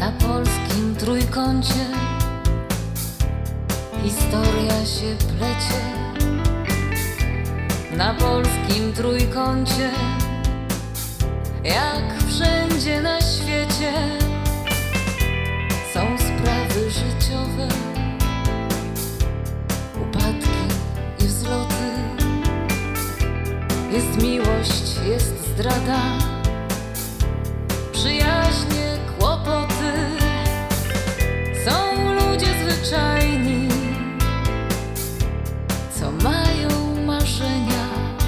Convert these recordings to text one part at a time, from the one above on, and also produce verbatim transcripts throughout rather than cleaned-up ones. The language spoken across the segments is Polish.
Na polskim trójkącie historia się plecie. Na polskim trójkącie, jak wszędzie na świecie, są sprawy życiowe, upadki i wzloty. Jest miłość, jest zdrada, przyjaźnie, kłopoty. Są ludzie zwyczajni, co mają marzenia,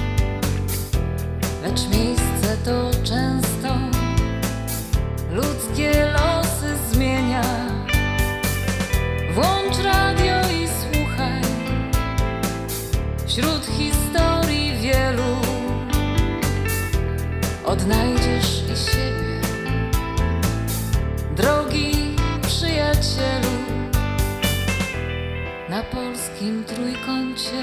lecz miejsce to często ludzkie losy zmienia. Włącz radio i słuchaj, wśród historii wielu odnajdziesz i siebie, drogi przyjacielu. Na polskim trójkącie.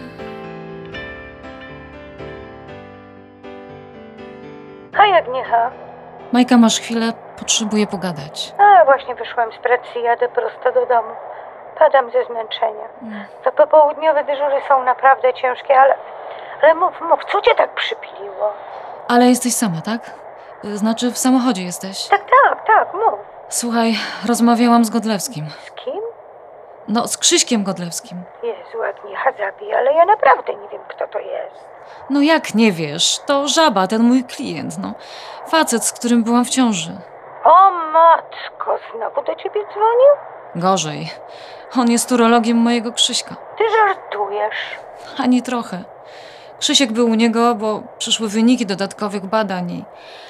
Hej Agniecha. Majka, masz chwilę? Potrzebuję pogadać. A, właśnie wyszłam z pracy i jadę prosto do domu. Padam ze zmęczenia. Mm. Te popołudniowe dyżury są naprawdę ciężkie, ale... Ale mów, mów, co cię tak przypiliło? Ale jesteś sama, tak? Znaczy w samochodzie jesteś? Tak, tak, tak, mów. Słuchaj, rozmawiałam z Godlewskim. Z kim? No, z Krzyśkiem Godlewskim. Jezu, Agniecha, zabij, ale ja naprawdę nie wiem, kto to jest. No jak nie wiesz? To Żaba, ten mój klient, no. Facet, z którym byłam w ciąży. O matko, znowu do ciebie dzwonił? Gorzej. On jest urologiem mojego Krzyśka. Ty żartujesz. Ani trochę. Krzysiek był u niego, bo przyszły wyniki dodatkowych badań i,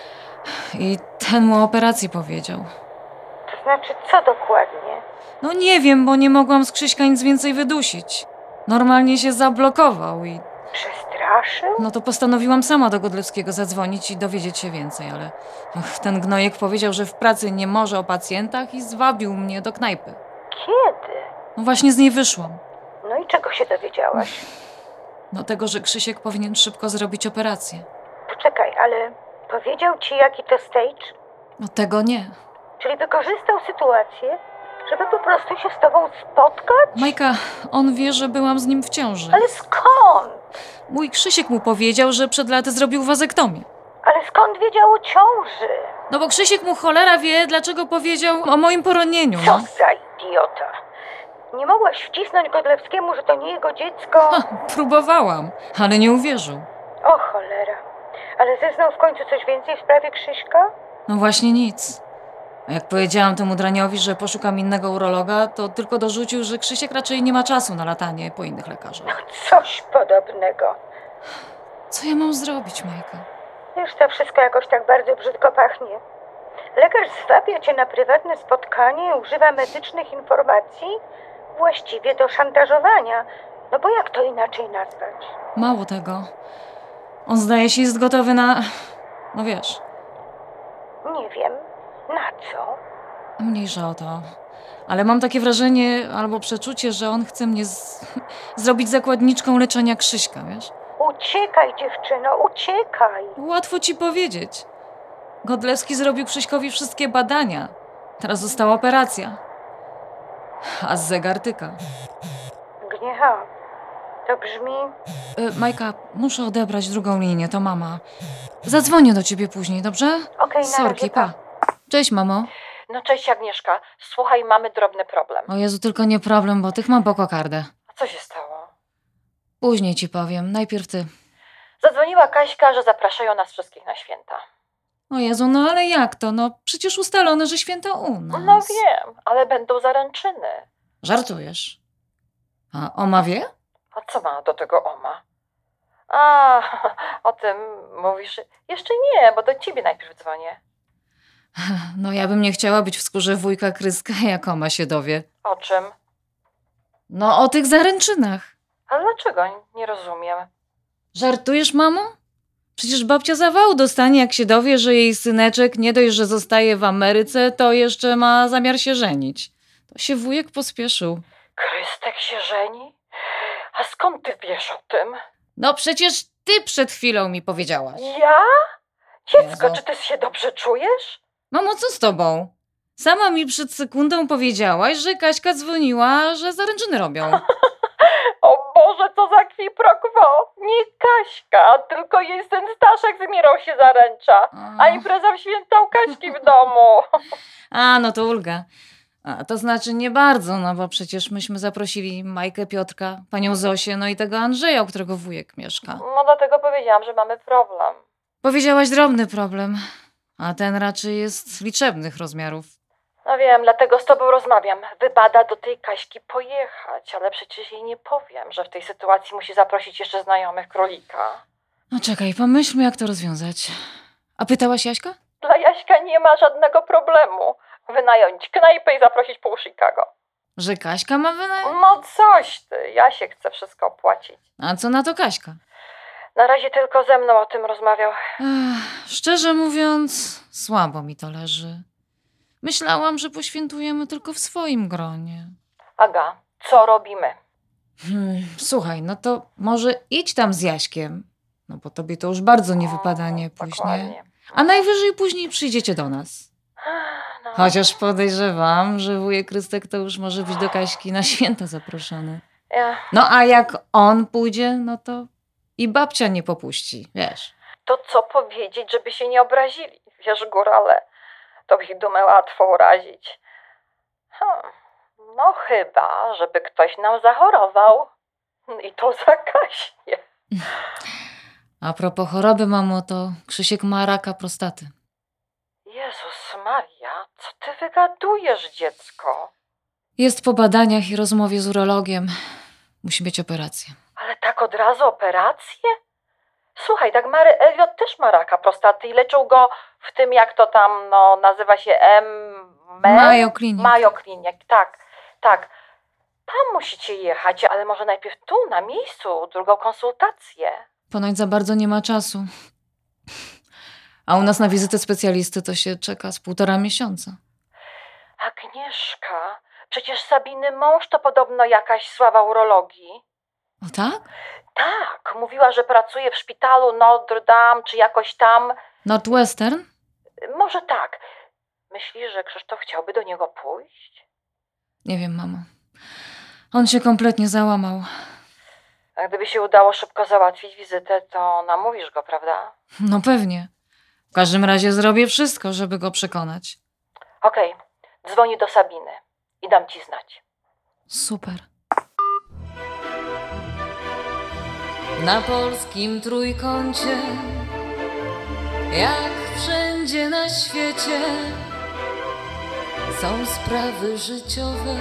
i ten mu o operacji powiedział. To znaczy, co dokładnie? No nie wiem, bo nie mogłam z Krzyśka nic więcej wydusić. Normalnie się zablokował i Przestraszył? no to postanowiłam sama do Godlewskiego zadzwonić i dowiedzieć się więcej, ale ach, ten gnojek powiedział, że w pracy nie może o pacjentach i zwabił mnie do knajpy. Kiedy? No właśnie z niej wyszłam. No i czego się dowiedziałaś? No tego, że Krzysiek powinien szybko zrobić operację. Poczekaj, ale powiedział ci, jaki to stage? No tego nie. Czyli wykorzystał sytuację, żeby po prostu się z tobą spotkać? Majka, on wie, że byłam z nim w ciąży. Ale skąd? Mój Krzysiek mu powiedział, że przed laty zrobił wazektomię. Ale skąd wiedział o ciąży? No bo Krzysiek mu cholera wie, dlaczego powiedział o moim poronieniu. Co No. za idiota. Nie mogłaś wcisnąć Godlewskiemu, że to nie jego dziecko? Ha, próbowałam, ale nie uwierzył. O cholera. Ale zeznał w końcu coś więcej w sprawie Krzyśka? No właśnie nic. A jak powiedziałam temu draniowi, że poszukam innego urologa, to tylko dorzucił, że Krzysiek raczej nie ma czasu na latanie po innych lekarzach. Coś podobnego. Co ja mam zrobić, Majka? Już to wszystko jakoś tak bardzo brzydko pachnie. Lekarz zwabia cię na prywatne spotkanie i używa medycznych informacji właściwie do szantażowania. No bo jak to inaczej nazwać? Mało tego. On zdaje się jest gotowy na... No wiesz, Nie wiem. Na co? mniejsza o to. Ale mam takie wrażenie albo przeczucie, że on chce mnie z... zrobić zakładniczką leczenia Krzyśka, wiesz? Uciekaj, dziewczyno, uciekaj. Łatwo ci powiedzieć. Godlewski zrobił Krzyśkowi wszystkie badania. Teraz została operacja. A zegar tyka. Gniecha, to brzmi... E, Majka, muszę odebrać drugą linię, to mama. Zadzwonię do ciebie później, dobrze? Okej, na Sorki, razie, pa. Cześć, mamo. No cześć Agnieszka, słuchaj, mamy drobny problem. O Jezu, tylko nie problem, bo tych mam po kokardę. A co się stało? Później ci powiem, najpierw ty. Zadzwoniła Kaśka, że zapraszają nas wszystkich na święta. O Jezu, no ale jak to? No przecież ustalone, że święta u nas. No wiem, ale będą zaręczyny. Żartujesz. A Oma wie? A co ma do tego Oma? A, o tym mówisz? Jeszcze nie, bo do ciebie najpierw dzwonię. No ja bym nie chciała być w skórze wujka Kryska, jak Oma się dowie. O czym? No o tych zaręczynach. Ale dlaczego? Nie rozumiem. Żartujesz, mamo? Przecież babcia zawału dostanie, jak się dowie, że jej syneczek nie dość, że zostaje w Ameryce, to jeszcze ma zamiar się żenić. To się wujek pospieszył. Krystek się żeni? A skąd ty wiesz o tym? No przecież ty przed chwilą mi powiedziałaś. Ja? Dziecko, Jezu. czy ty się dobrze czujesz? Mamo, co z tobą? Sama mi przed sekundą powiedziałaś, że Kaśka dzwoniła, że zaręczyny robią. O Boże, co za qui pro quo. Nie Kaśka, tylko jej syn Staszek z Mirą się zaręcza. A impreza w świętą Kaśki w domu. A, no to ulga. A, to znaczy nie bardzo, no bo przecież myśmy zaprosili Majkę, Piotrka, panią Zosię, no i tego Andrzeja, u którego wujek mieszka. No dlatego powiedziałam, że mamy problem. Powiedziałaś drobny problem, a ten raczej jest liczebnych rozmiarów. No wiem, dlatego z tobą rozmawiam. Wypada do tej Kaśki pojechać, ale przecież jej nie powiem, że w tej sytuacji musi zaprosić jeszcze znajomych królika. No czekaj, pomyślmy, jak to rozwiązać. A pytałaś Jaśka? Dla Jaśka nie ma żadnego problemu. Wynająć knajpę i zaprosić pół Chicago. Że Kaśka ma wynająć? No coś ty, Jasiek chce wszystko opłacić. A co na to Kaśka? Na razie tylko ze mną o tym rozmawiał. Ech, szczerze mówiąc, słabo mi to leży. Myślałam, że poświętujemy tylko w swoim gronie. Aga, co robimy? Hmm, słuchaj, no to może idź tam z Jaśkiem. No bo tobie to już bardzo nie wypada, nie później. Dokładnie. A najwyżej później przyjdziecie do nas. No. Chociaż podejrzewam, że wujek Krystek to już może być do Kaśki na święta zaproszony. Ja. No a jak on pójdzie, no to i babcia nie popuści, wiesz. To co powiedzieć, żeby się nie obrazili? Wiesz, górale, to ich dumę łatwo urazić. Hmm. No chyba, żeby ktoś nam zachorował. I to zakaśnie. A propos choroby, mamo, to Krzysiek ma raka prostaty. Jezus Maria, co ty wygadujesz, dziecko? Jest po badaniach i rozmowie z urologiem. Musi mieć operację. Ale tak od razu operację? Słuchaj, tak Mary Elliot też ma raka prostaty i leczył go w tym, jak to tam no, nazywa się M... Mayo Clinic. Mayo Clinic, tak, tak. Tam musicie jechać, ale może najpierw tu, na miejscu, drugą konsultację. Ponoć za bardzo nie ma czasu. A u nas na wizytę specjalisty to się czeka z półtora miesiąca. Agnieszka, przecież Sabiny mąż to podobno jakaś sława urologii. O tak? Tak, mówiła, że pracuje w szpitalu Notre Dame, czy jakoś tam. Northwestern? Może tak. Myślisz, że Krzysztof chciałby do niego pójść? Nie wiem, mamo. On się kompletnie załamał. A gdyby się udało szybko załatwić wizytę, to namówisz go, prawda? No pewnie. W każdym razie zrobię wszystko, żeby go przekonać. Okej, dzwonię do Sabiny i dam ci znać. Super. Na polskim trójkącie, jak wszędzie na świecie, są sprawy życiowe,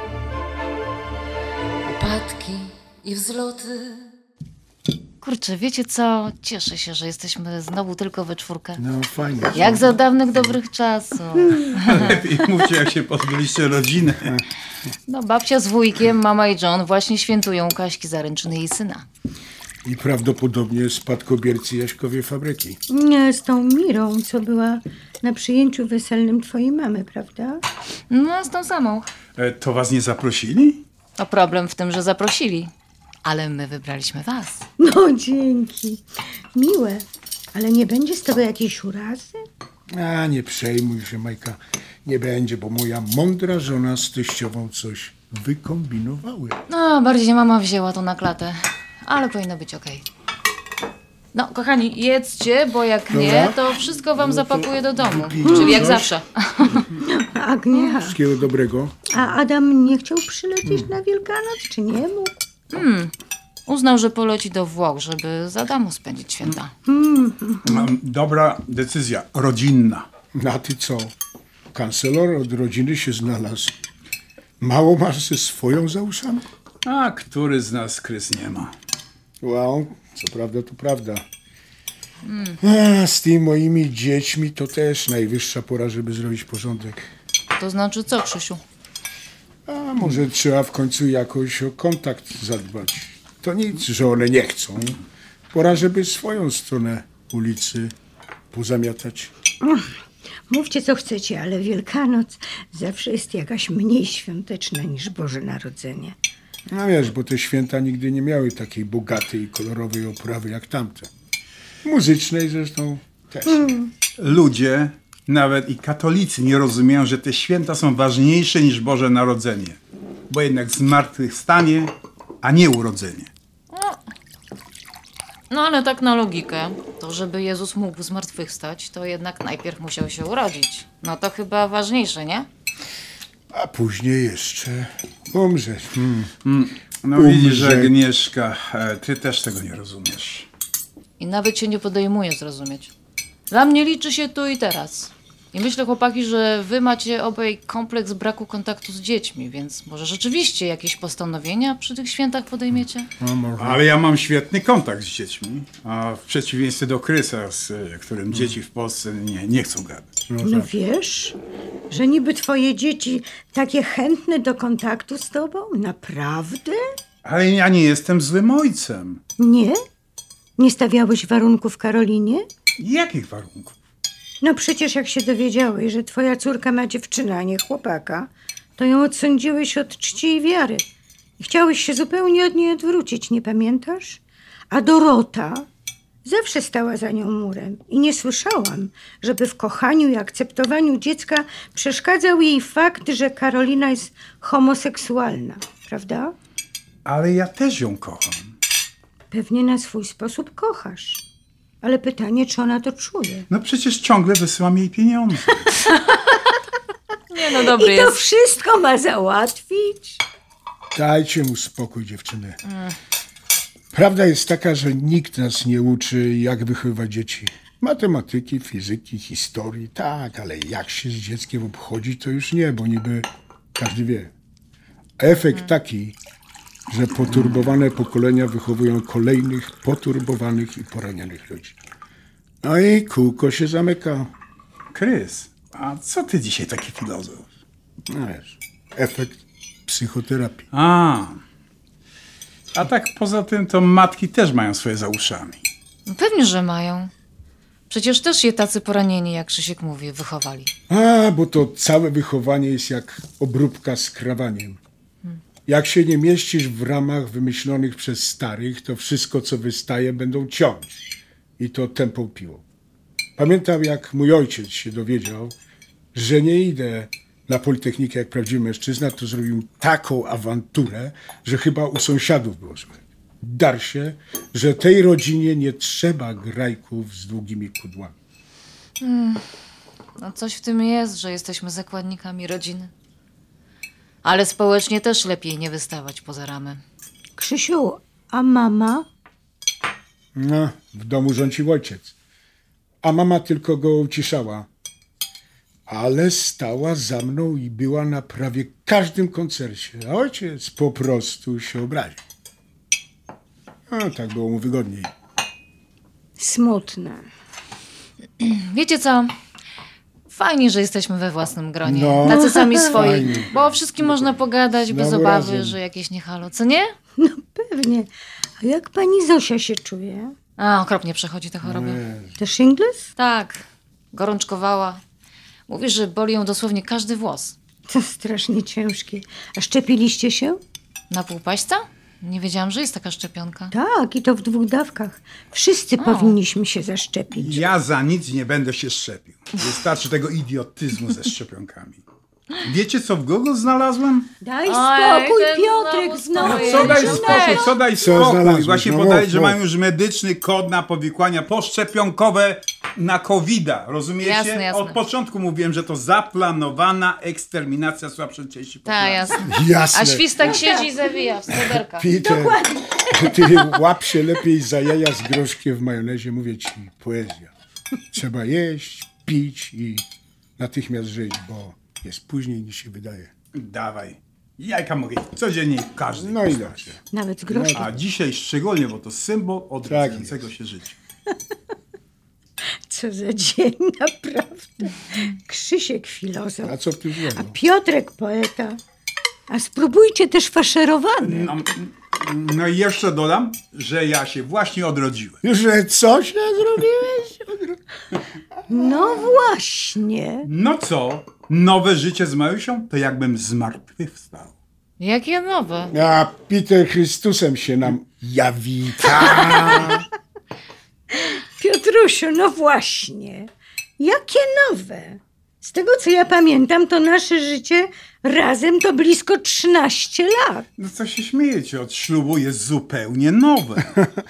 upadki i wzloty. Kurczę, wiecie co? Cieszę się, że jesteśmy znowu tylko we czwórkę. No fajnie. Jak za dawnych dobrych czasów. Lepiej mówcie, jak się pozbyliście rodziny. No babcia z wujkiem, mama i John właśnie świętują Kaśki zaręczyny jej syna. I prawdopodobnie spadkobiercy Jaśkowie fabryki. Nie, z tą Mirą, co była na przyjęciu weselnym twojej mamy, prawda? No, z tą samą. E, to was nie zaprosili? To problem w tym, że zaprosili. Ale my wybraliśmy was. No dzięki. Miłe. Ale nie będzie z tego jakiejś urazy? A nie przejmuj się, Majka. Nie będzie, bo moja mądra żona z teściową coś wykombinowały. No, bardziej mama wzięła to na klatę. Ale powinno być okej. No, kochani, jedzcie, bo jak nie, Dobra. to wszystko wam zapakuję do domu. wypijmy Czyli jak coś. zawsze. Agniecha. Wszystkiego dobrego. A Adam nie chciał przylecieć na Wielkanoc, czy nie mógł? Hmm. Uznał, że poleci do Włoch, żeby za darmo spędzić święta. Mam dobra decyzja, rodzinna. A ty co? Kancelor od rodziny się znalazł. Mało masz ze swoją za uszami? A który z nas Krys nie ma? Wow, co prawda to prawda. A, z tymi moimi dziećmi to też najwyższa pora, żeby zrobić porządek. To znaczy co, Krzysiu? A może trzeba w końcu jakoś o kontakt zadbać. To nic, że one nie chcą. Pora, żeby swoją stronę ulicy pozamiatać. Mówcie co chcecie, ale Wielkanoc zawsze jest jakaś mniej świąteczna niż Boże Narodzenie. No wiesz, bo te święta nigdy nie miały takiej bogatej i kolorowej oprawy jak tamte. Muzycznej zresztą też. Ludzie Nawet i katolicy nie rozumieją, że te święta są ważniejsze niż Boże Narodzenie. Bo jednak zmartwychwstanie, a nie urodzenie. No ale tak na logikę, to żeby Jezus mógł zmartwychwstać, to jednak najpierw musiał się urodzić. No to chyba ważniejsze, nie? A później jeszcze umrzeć. Hmm. No Umrze. widzisz, Agnieszka, e, ty też tego nie rozumiesz. I nawet się nie podejmuje zrozumieć. Dla mnie liczy się tu i teraz. I myślę, chłopaki, że wy macie obaj kompleks braku kontaktu z dziećmi, więc może rzeczywiście jakieś postanowienia przy tych świętach podejmiecie? No, może. Ale ja mam świetny kontakt z dziećmi, a w przeciwieństwie do Krysa, z e, którym dzieci w Polsce nie, nie chcą gadać. No wiesz, że niby twoje dzieci takie chętne do kontaktu z tobą? Naprawdę? Ale ja nie jestem złym ojcem. Nie? Nie stawiałeś warunków Karolinie? Jakich warunków? No przecież jak się dowiedziałeś, że twoja córka ma dziewczynę, a nie chłopaka, to ją odsądziłeś od czci i wiary. I chciałeś się zupełnie od niej odwrócić, nie pamiętasz? A Dorota zawsze stała za nią murem i nie słyszałam, żeby w kochaniu i akceptowaniu dziecka przeszkadzał jej fakt, że Karolina jest homoseksualna, prawda? Ale ja też ją kocham. Pewnie na swój sposób kochasz. Ale pytanie, czy ona to czuje? No przecież ciągle wysyłam jej pieniądze. Nie no, dobry I to jest. wszystko ma załatwić? Dajcie mu spokój, dziewczyny. Prawda jest taka, że nikt nas nie uczy, jak wychowywać dzieci. Matematyki, fizyki, historii, tak, ale jak się z dzieckiem obchodzi, to już nie, bo niby każdy wie. Efekt taki, że poturbowane pokolenia wychowują kolejnych poturbowanych i poranionych ludzi. No i kółko się zamyka. Krys, a co ty dzisiaj taki filozof? No wiesz, efekt psychoterapii. A, a tak poza tym to matki też mają swoje za uszami. No pewnie, że mają. Przecież też je tacy poranieni, jak Krzysiek mówi, wychowali. A, bo to całe wychowanie jest jak obróbka z krawaniem. Jak się nie mieścisz w ramach wymyślonych przez starych, to wszystko, co wystaje, będą ciąć. I to tępą piłą. Pamiętam, jak mój ojciec się dowiedział, że nie idę na Politechnikę jak prawdziwy mężczyzna, to zrobił taką awanturę, że chyba u sąsiadów było słychać. Dar się, że tej rodzinie nie trzeba grajków z długimi kudłami. No coś w tym jest, że jesteśmy zakładnikami rodziny. Ale społecznie też lepiej nie wystawać poza ramy. Krzysiu, a mama? No, w domu rządził ojciec, a mama tylko go uciszała. Ale stała za mną i była na prawie każdym koncercie, a ojciec po prostu się obraził. No, tak było mu wygodniej. Smutne. Wiecie co? Fajnie, że jesteśmy we własnym gronie. No. Tacy sami swoi. Fajnie. Bo o wszystkim można pogadać bez Znowu obawy, razem. że jakieś nie halo. Co nie? No pewnie. A jak pani Zosia się czuje? A, okropnie przechodzi tę chorobę. To shingles? Tak. Gorączkowała. Mówi, że boli ją dosłownie każdy włos. To strasznie ciężkie. A szczepiliście się? Na półpaśca? Nie wiedziałam, że jest taka szczepionka. Tak, i to w dwóch dawkach. Wszyscy powinniśmy się zaszczepić. Ja za nic nie będę się szczepił. Wystarczy tego idiotyzmu ze szczepionkami. Wiecie, co w Google znalazłem? Daj Oj, spokój, ten Piotrek, znowu znowu. stoi. Co daj Ej, spokój, co daj spokój. znalazłeś? Właśnie No podali, mów, że mów. mają już medyczny kod na powikłania poszczepionkowe na kowida. Rozumiecie? Jasne, jasne. Od początku mówiłem, że to zaplanowana eksterminacja słabszej części Tak, populacji. jasne. Jasne. A świstak siedzi i zawija w spoderkach. Peter, ty łap się lepiej za jaja z groszkiem w majonezie, mówię ci, poezja. Trzeba jeść, pić i natychmiast żyć, bo jest później niż się wydaje. Dawaj. Jajka mogę jeść codziennie w każdym. No i dobrze. Nawet z groszkiem. A dzisiaj szczególnie, bo to symbol odrodzającego się życia. Co za dzień, naprawdę. Krzysiek filozof, A co w tym a złego? Piotrek poeta. A spróbujcie też faszerowane. No, no i jeszcze dodam, że ja się właśnie odrodziłem. Że co się zrobiłeś? No właśnie. No co? Nowe życie z Majusią? To jakbym zmartwychwstał. Jakie nowe? A Peter Chrystusem się nam jawi. Ta. Piotrusiu, no właśnie. Jakie nowe? Z tego, co ja pamiętam, to nasze życie razem to blisko trzynaście lat. No co się śmiejecie, od ślubu jest zupełnie nowe.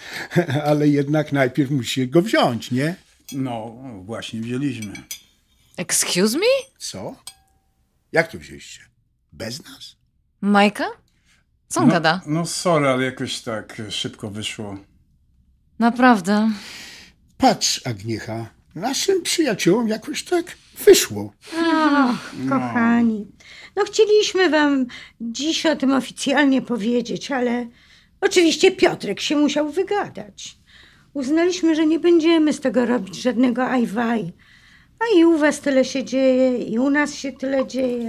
Ale jednak najpierw musi go wziąć, nie? No, właśnie wzięliśmy. Excuse me? Co? Jak to wzięliście? Bez nas? Majka? Co on No, gada? no sorry, ale jakoś tak szybko wyszło. Naprawdę. Patrz, Agniecha, naszym przyjaciołom jakoś tak wyszło. Ach, kochani. No chcieliśmy wam dziś o tym oficjalnie powiedzieć, ale oczywiście Piotrek się musiał wygadać. Uznaliśmy, że nie będziemy z tego robić żadnego ajwaj. A i u was tyle się dzieje, i u nas się tyle dzieje,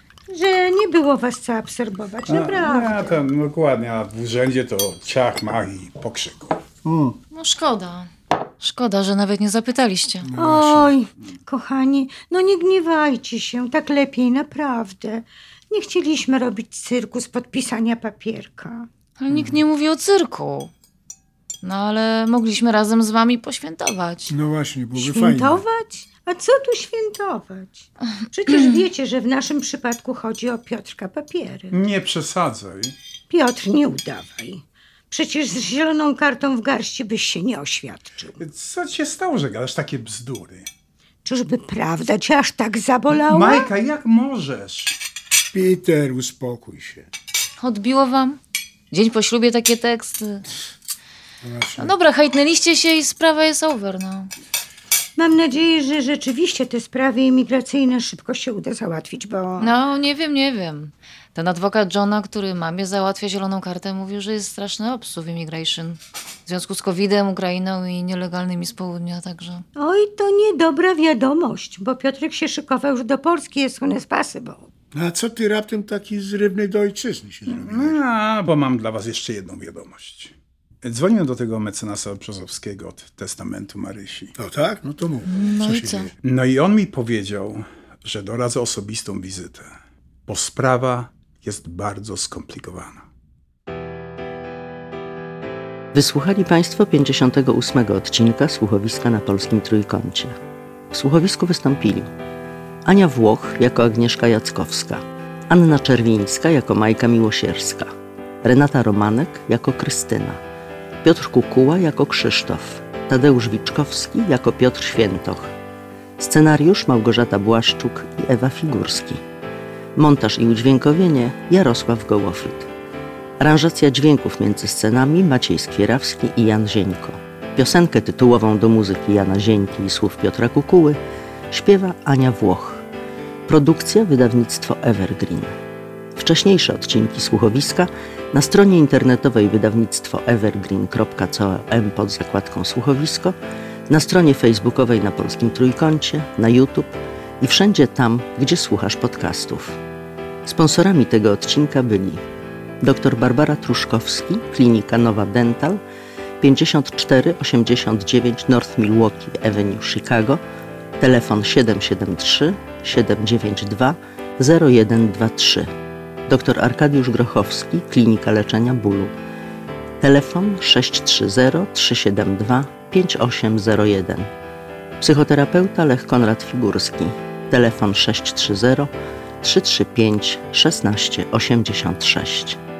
że nie było was co absorbować, naprawdę. A, to dokładnie, a w urzędzie to ciach, mach i pokrzyku. No szkoda. Szkoda, że nawet nie zapytaliście. Oj, kochani, no nie gniewajcie się, tak lepiej naprawdę. Nie chcieliśmy robić cyrku z podpisania papierka. Ale nikt nie mówi o cyrku. No ale mogliśmy razem z wami poświętować. No właśnie, byłoby fajnie. Świętować? A co tu świętować? Przecież wiecie, że w naszym przypadku chodzi o Piotrka papiery. Nie przesadzaj. Piotr, nie udawaj. Przecież z zieloną kartą w garści byś się nie oświadczył. Co ci się stało, że gadasz takie bzdury? Czyżby prawda cię aż tak zabolała? Majka, jak możesz? Peter, uspokój się. Odbiło wam? Dzień po ślubie takie teksty. No właśnie. No dobra, hejtnęliście się i sprawa jest over, no. Mam nadzieję, że rzeczywiście te sprawy imigracyjne szybko się uda załatwić, bo... No, nie wiem, nie wiem. Ten adwokat Johna, który mamie załatwia zieloną kartę, mówił, że jest straszny obsuw immigration. W związku z kowidem, Ukrainą i nielegalnymi z południa, także... Oj, to niedobra wiadomość, bo Piotrek się szykował już do Polski, jest soon possible. No a co ty raptem taki zrywny do ojczyzny się zrobiłeś? A, bo mam dla was jeszcze jedną wiadomość. Dzwoniłem do tego mecenasa Brzozowskiego od testamentu Marysi. No tak? No to mów. No co i się co? dzieje? No i on mi powiedział, że doradza osobistą wizytę, bo sprawa jest bardzo skomplikowana. Wysłuchali Państwo pięćdziesiątego ósmego odcinka Słuchowiska na Polskim Trójkącie. W słuchowisku wystąpili Ania Włoch jako Agnieszka Jackowska, Anna Czerwińska jako Majka Miłosierska, Renata Romanek jako Krystyna, Piotr Kukuła jako Krzysztof, Tadeusz Wiczkowski jako Piotr Świętoch, scenariusz Małgorzata Błaszczuk i Ewa Figurski, montaż i udźwiękowienie Jarosław Gołofryt, aranżacja dźwięków między scenami Maciej Skwierawski i Jan Zieńko. Piosenkę tytułową do muzyki Jana Zieńki i słów Piotra Kukuły śpiewa Ania Włoch. Produkcja wydawnictwo Evergreen. Wcześniejsze odcinki słuchowiska na stronie internetowej wydawnictwo evergreen kropka com pod zakładką słuchowisko, na stronie facebookowej na Polskim Trójkącie, na YouTube i wszędzie tam, gdzie słuchasz podcastów. Sponsorami tego odcinka byli dr Barbara Truszkowski, Klinika Nowa Dental, pięćdziesiąt cztery osiemdziesiąt dziewięć North Milwaukee Avenue, Chicago, telefon siedem siedem trzy siedem dziewięć dwa zero jeden dwa trzy. dr Arkadiusz Grochowski, Klinika Leczenia Bólu, telefon sześć trzy zero trzy siedem dwa pięć osiem zero jeden. Psychoterapeuta Lech Konrad Figurski, telefon sześć trzy zero trzy trzy pięć jeden sześć osiem sześć.